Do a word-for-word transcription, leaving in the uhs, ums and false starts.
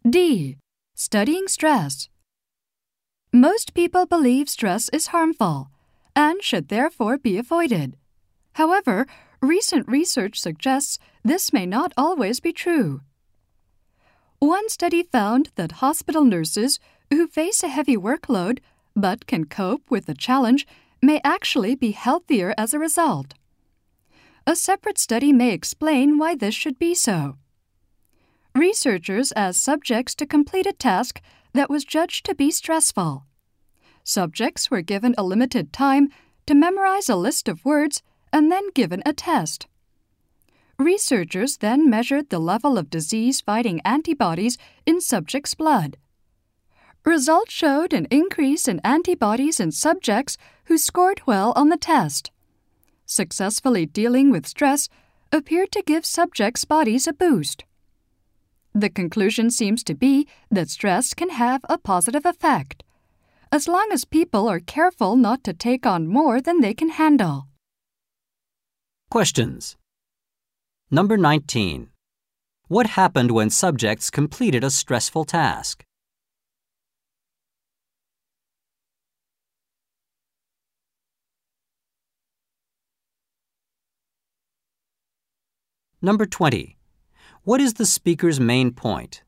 D. Studying stress. Most people believe stress is harmful and should therefore be avoided. However, recent research suggests this may not always be true. One study found that hospital nurses who face a heavy workload but can cope with the challenge may actually be healthier as a result. A separate study may explain why this should be so. Researchers asked subjects to complete a task that was judged to be stressful. Subjects were given a limited time to memorize a list of words and then given a test. Researchers then measured the level of disease-fighting antibodies in subjects' blood. Results showed an increase in antibodies in subjects who scored well on the test. Successfully dealing with stress appeared to give subjects' bodies a boost. The conclusion seems to be that stress can have a positive effect, as long as people are careful not to take on more than they can handle. Questions. Number nineteen. What happened when subjects completed a stressful task? Number twenty. What is the speaker's main point?